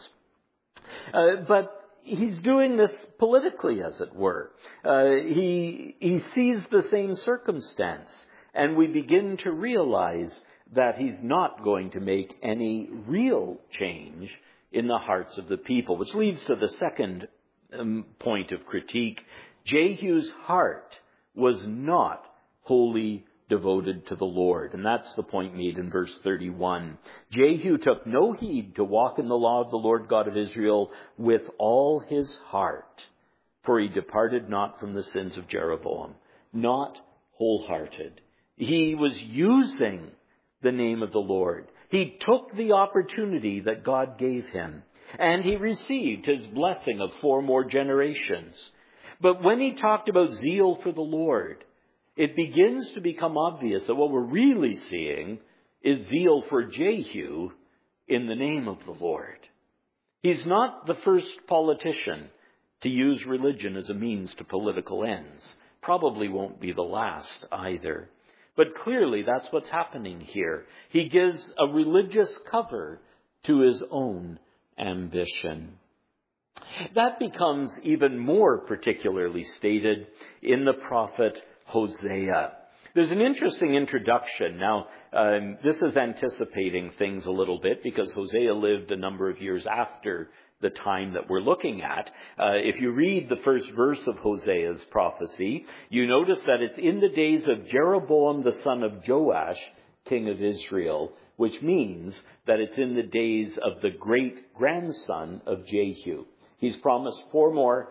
Uh, but he's doing this politically, as it were. Uh, he he sees the same circumstance, and we begin to realize that he's not going to make any real change in the hearts of the people, which leads to the second um, point of critique. Jehu's heart was not wholly devoted to the Lord, and that's the point made in verse thirty-one. Jehu took no heed to walk in the law of the Lord God of Israel with all his heart, for he departed not from the sins of Jeroboam. Not wholehearted. He was using the name of the Lord. He took the opportunity that God gave him, and he received his blessing of four more generations. But when he talked about zeal for the Lord, it begins to become obvious that what we're really seeing is zeal for Jehu in the name of the Lord. He's not the first politician to use religion as a means to political ends. Probably won't be the last either. But clearly that's what's happening here. He gives a religious cover to his own ambition. That becomes even more particularly stated in the prophet Hosea. There's an interesting introduction. Now, um, this is anticipating things a little bit because Hosea lived a number of years after the time that we're looking at. Uh, if you read the first verse of Hosea's prophecy, you notice that it's in the days of Jeroboam the son of Joash, king of Israel, which means that it's in the days of the great grandson of Jehu. He's promised four more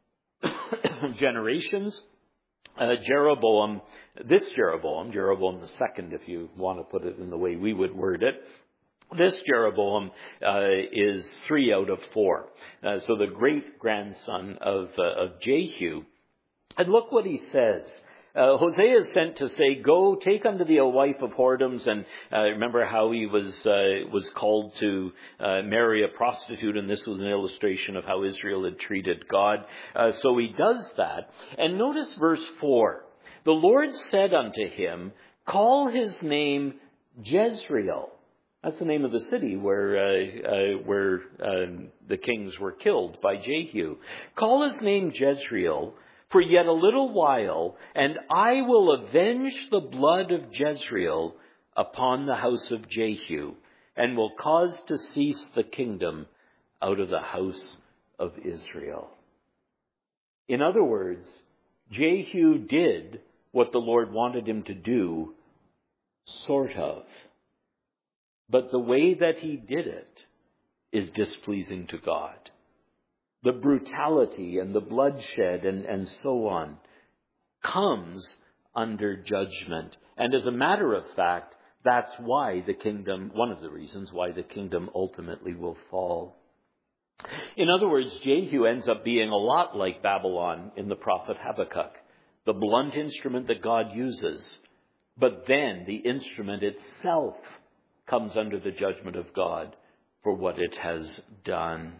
generations. Uh, Jeroboam, this Jeroboam, Jeroboam the second, if you want to put it in the way we would word it, this Jeroboam uh, is three out of four. Uh, so the great-grandson of, uh, of Jehu. And look what he says. Uh, Hosea is sent to say, go, take unto thee a wife of whoredoms. And uh, remember how he was uh, was called to uh, marry a prostitute, and this was an illustration of how Israel had treated God. Uh, so he does that. And notice verse four. The Lord said unto him, call his name Jezreel. That's the name of the city where uh, uh, where um, the kings were killed by Jehu. Call his name Jezreel, for yet a little while, and I will avenge the blood of Jezreel upon the house of Jehu, and will cause to cease the kingdom out of the house of Israel. In other words, Jehu did what the Lord wanted him to do, sort of. But the way that he did it is displeasing to God. The brutality and the bloodshed and, and so on comes under judgment. And as a matter of fact, that's why the kingdom, one of the reasons why the kingdom ultimately will fall. In other words, Jehu ends up being a lot like Babylon in the prophet Habakkuk, the blunt instrument that God uses. But then the instrument itself comes under the judgment of God for what it has done.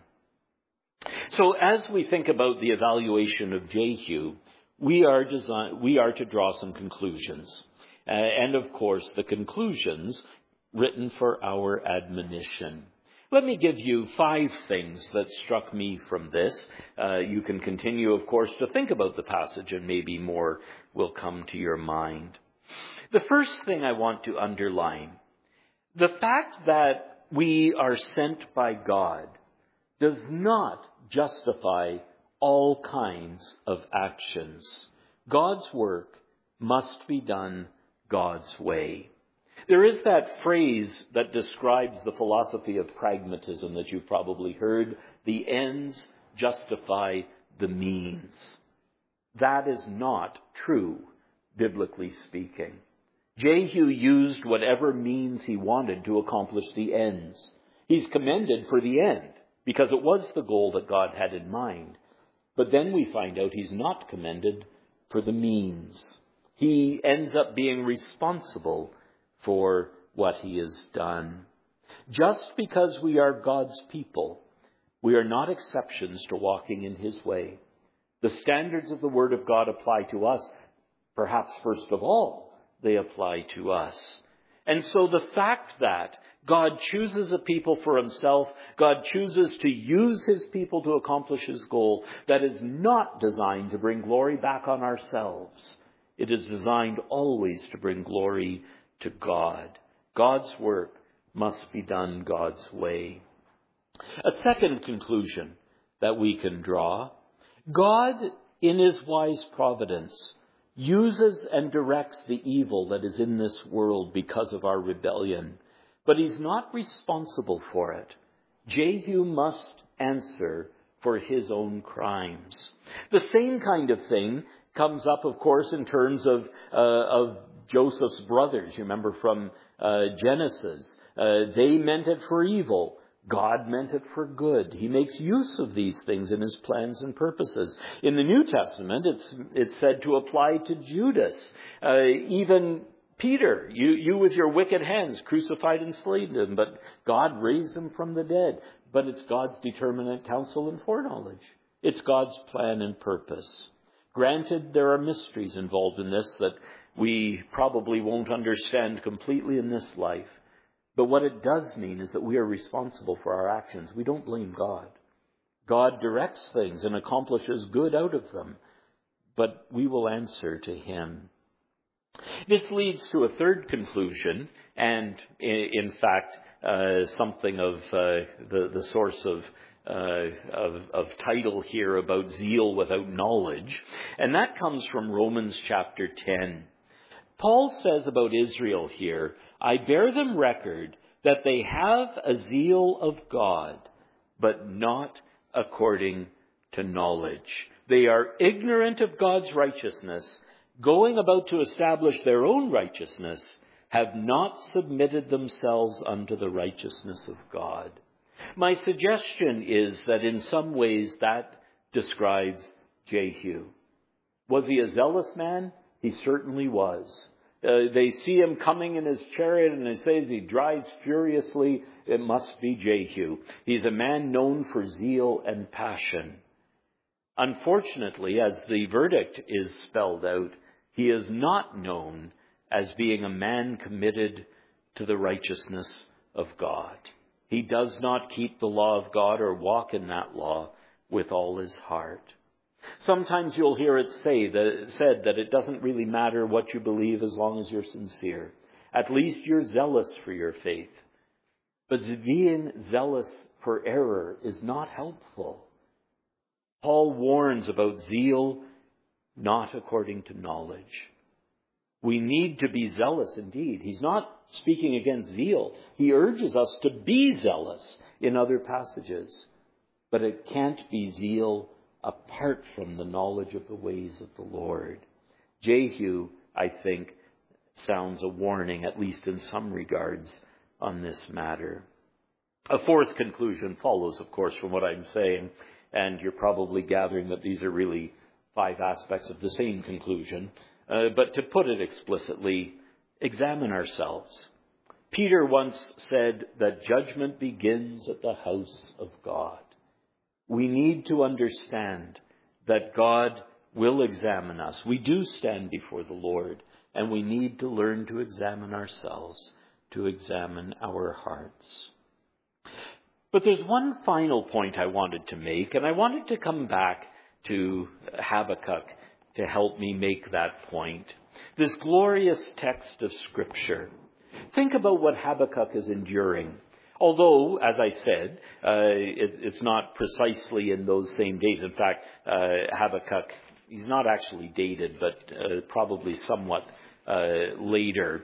So as we think about the evaluation of Jehu, we are design, we are to draw some conclusions. Uh, and of course, the conclusions written for our admonition. Let me give you five things that struck me from this. Uh, you can continue, of course, to think about the passage, and maybe more will come to your mind. The first thing I want to underline: the fact that we are sent by God does not justify all kinds of actions. God's work must be done God's way. There is that phrase that describes the philosophy of pragmatism that you've probably heard: the ends justify the means. That is not true, biblically speaking. Jehu used whatever means he wanted to accomplish the ends. He's commended for the end, because it was the goal that God had in mind. But then we find out he's not commended for the means. He ends up being responsible for what he has done. Just because we are God's people, we are not exceptions to walking in his way. The standards of the Word of God apply to us. Perhaps first of all, they apply to us. And so the fact that God chooses a people for himself, God chooses to use his people to accomplish his goal, that is not designed to bring glory back on ourselves. It is designed always to bring glory to God. God's work must be done God's way. A second conclusion that we can draw: God, in his wise providence, uses and directs the evil that is in this world because of our rebellion. But he's not responsible for it. Jehu must answer for his own crimes. The same kind of thing comes up, of course, in terms of uh, of Joseph's brothers. You remember from uh, Genesis. Uh, they meant it for evil. God meant it for good. He makes use of these things in his plans and purposes. In the New Testament, it's it's said to apply to Judas. Uh, even Peter, you, you with your wicked hands crucified and slain him, but God raised him from the dead. But it's God's determinate counsel and foreknowledge. It's God's plan and purpose. Granted, there are mysteries involved in this that we probably won't understand completely in this life. But what it does mean is that we are responsible for our actions. We don't blame God. God directs things and accomplishes good out of them. But we will answer to him. This leads to a third conclusion, and in fact, uh, something of uh, the, the source of, uh, of, of title here about zeal without knowledge. And that comes from Romans chapter ten. Paul says about Israel here, I bear them record that they have a zeal of God, but not according to knowledge. They are ignorant of God's righteousness, going about to establish their own righteousness, have not submitted themselves unto the righteousness of God. My suggestion is that in some ways that describes Jehu. Was he a zealous man? He certainly was. Uh, they see him coming in his chariot, and they say as he drives furiously, it must be Jehu. He's a man known for zeal and passion. Unfortunately, as the verdict is spelled out, he is not known as being a man committed to the righteousness of God. He does not keep the law of God or walk in that law with all his heart. Sometimes you'll hear it say that, said that it doesn't really matter what you believe as long as you're sincere. At least you're zealous for your faith. But being zealous for error is not helpful. Paul warns about zeal not according to knowledge. We need to be zealous indeed. He's not speaking against zeal. He urges us to be zealous in other passages. But it can't be zeal apart from the knowledge of the ways of the Lord. Jehu, I think, sounds a warning, at least in some regards, on this matter. A fourth conclusion follows, of course, from what I'm saying, and you're probably gathering that these are really five aspects of the same conclusion. Uh, but to put it explicitly, examine ourselves. Peter once said that judgment begins at the house of God. We need to understand that God will examine us. We do stand before the Lord, and we need to learn to examine ourselves, to examine our hearts. But there's one final point I wanted to make, and I wanted to come back to Habakkuk to help me make that point. This glorious text of Scripture. Think about what Habakkuk is enduring. Although, as I said, uh, it, it's not precisely in those same days. In fact, uh, Habakkuk, he's not actually dated, but uh, probably somewhat uh, later.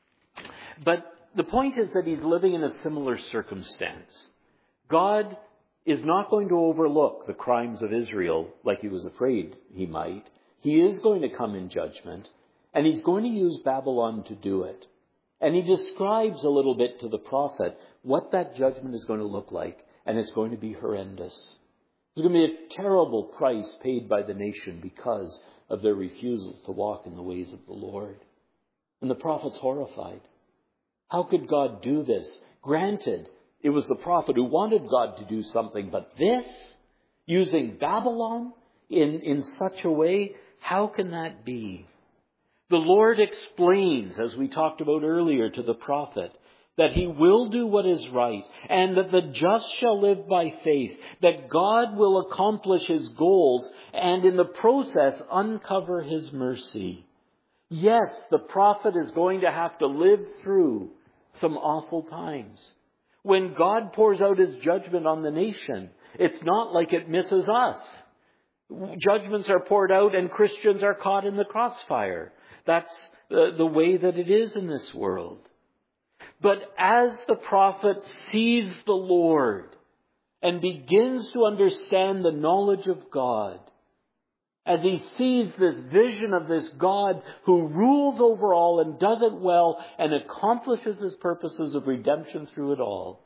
But the point is that he's living in a similar circumstance. God is not going to overlook the crimes of Israel like he was afraid he might. He is going to come in judgment, and he's going to use Babylon to do it. And he describes a little bit to the prophet what that judgment is going to look like, and it's going to be horrendous. There's going to be a terrible price paid by the nation because of their refusal to walk in the ways of the Lord. And the prophet's horrified. How could God do this? Granted, it was the prophet who wanted God to do something, but this, using Babylon in, in such a way, how can that be? The Lord explains, as we talked about earlier to the prophet, that he will do what is right, and that the just shall live by faith, that God will accomplish his goals, and in the process uncover his mercy. Yes, the prophet is going to have to live through some awful times. When God pours out his judgment on the nation, it's not like it misses us. Judgments are poured out and Christians are caught in the crossfire. That's the, the way that it is in this world. But as the prophet sees the Lord and begins to understand the knowledge of God, as he sees this vision of this God who rules over all and does it well and accomplishes his purposes of redemption through it all,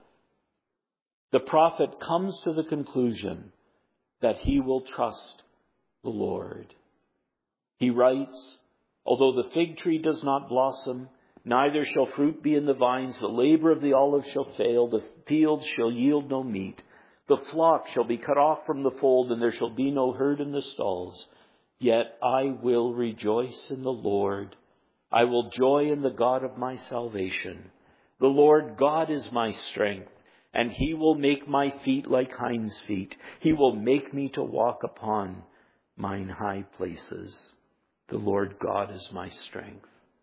the prophet comes to the conclusion that he will trust the Lord. He writes, although the fig tree does not blossom Neither shall fruit be in the vines, the labor of the olive shall fail, the fields shall yield no meat. The flock shall be cut off from the fold, and there shall be no herd in the stalls. Yet I will rejoice in the Lord. I will joy in the God of my salvation. The Lord God is my strength, and he will make my feet like hinds' feet. He will make me to walk upon mine high places. The Lord God is my strength.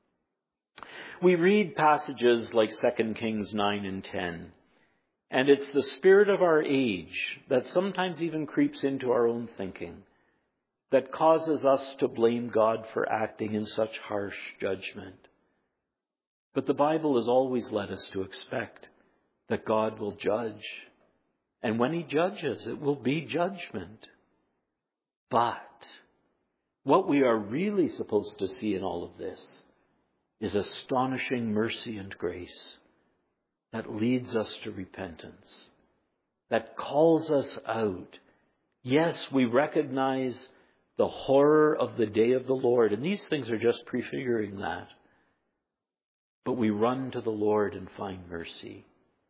We read passages like Second Kings nine and ten, and it's the spirit of our age that sometimes even creeps into our own thinking that causes us to blame God for acting in such harsh judgment. But the Bible has always led us to expect that God will judge. And when he judges, it will be judgment. But what we are really supposed to see in all of this is astonishing mercy and grace that leads us to repentance, that calls us out. Yes, we recognize the horror of the day of the Lord, and these things are just prefiguring that. But we run to the Lord and find mercy.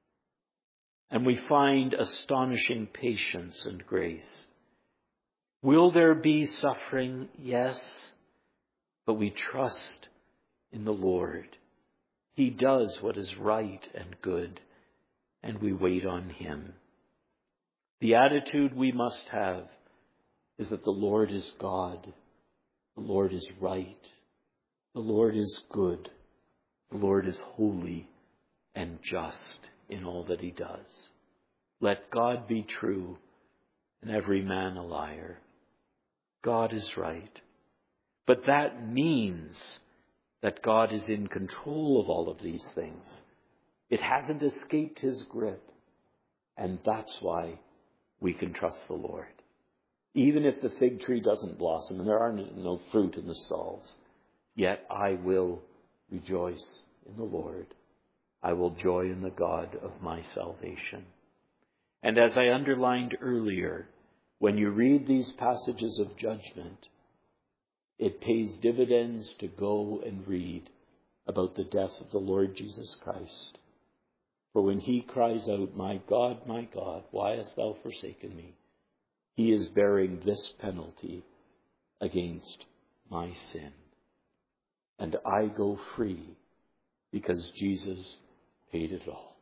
And we find astonishing patience and grace. Will there be suffering? Yes. But we trust in the Lord. He does what is right and good, and we wait on him. The attitude we must have is that the Lord is God. The Lord is right. The Lord is good. The Lord is holy and just in all that he does. Let God be true and every man a liar. God is right. But that means that God is in control of all of these things. It hasn't escaped his grip. And that's why we can trust the Lord. Even if the fig tree doesn't blossom and there are no fruit in the stalls, yet I will rejoice in the Lord. I will joy in the God of my salvation. And as I underlined earlier, when you read these passages of judgment, it pays dividends to go and read about the death of the Lord Jesus Christ. For when he cries out, "My God, my God, why hast thou forsaken me?" he is bearing this penalty against my sin. And I go free because Jesus paid it all.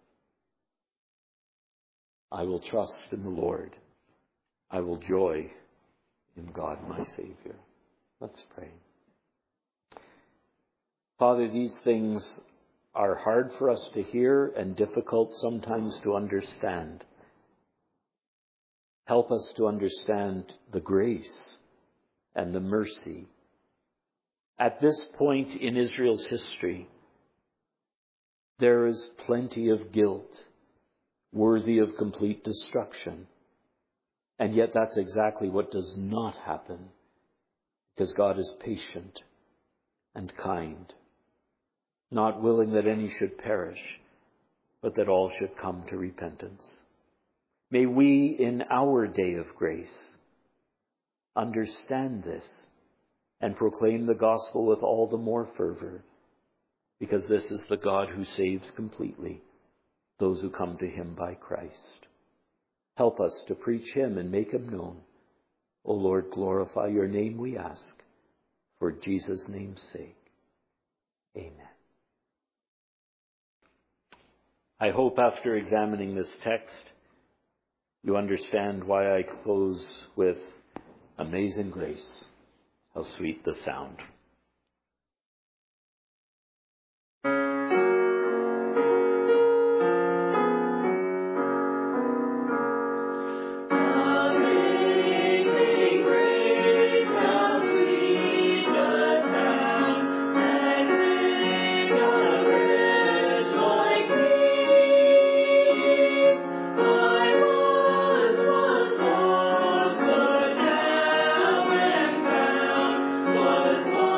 I will trust in the Lord. I will joy in God my Savior. Let's pray. Father, these things are hard for us to hear and difficult sometimes to understand. Help us to understand the grace and the mercy. At this point in Israel's history, there is plenty of guilt worthy of complete destruction. And yet that's exactly what does not happen, because God is patient and kind, not willing that any should perish, but that all should come to repentance. May we, in our day of grace, understand this and proclaim the gospel with all the more fervor, because this is the God who saves completely those who come to him by Christ. Help us to preach him and make him known. O Lord, glorify your name, we ask, for Jesus' name's sake. Amen. I hope after examining this text, you understand why I close with "Amazing Grace, how sweet the sound." Was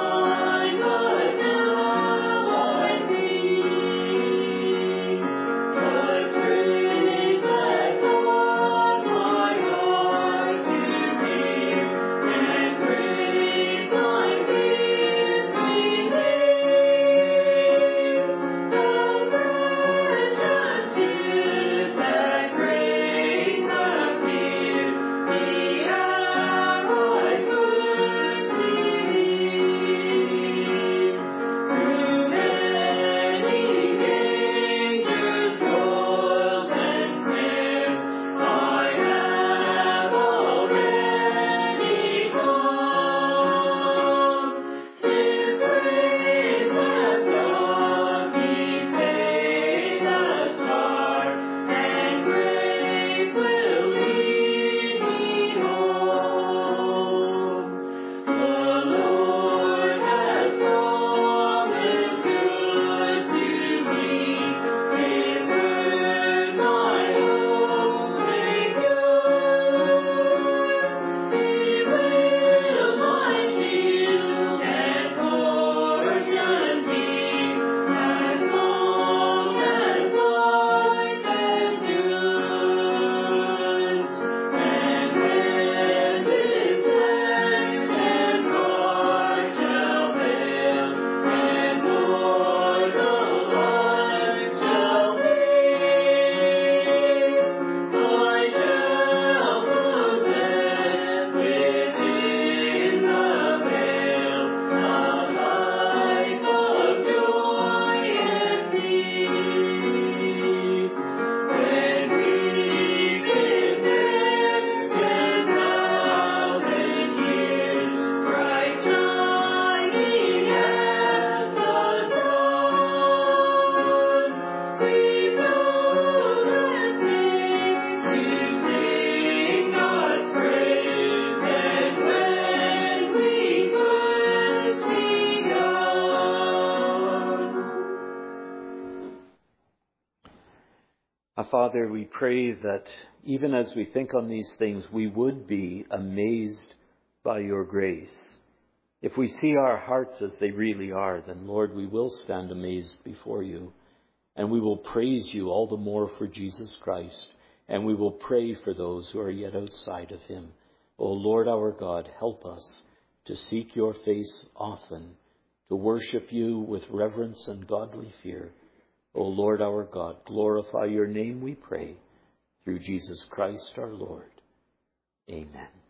Father, we pray that even as we think on these things, we would be amazed by your grace. If we see our hearts as they really are, then, Lord, we will stand amazed before you, and we will praise you all the more for Jesus Christ, and we will pray for those who are yet outside of him. O Lord our God, help us to seek your face often, to worship you with reverence and godly fear. O Lord our God, glorify your name, we pray, through Jesus Christ our Lord. Amen.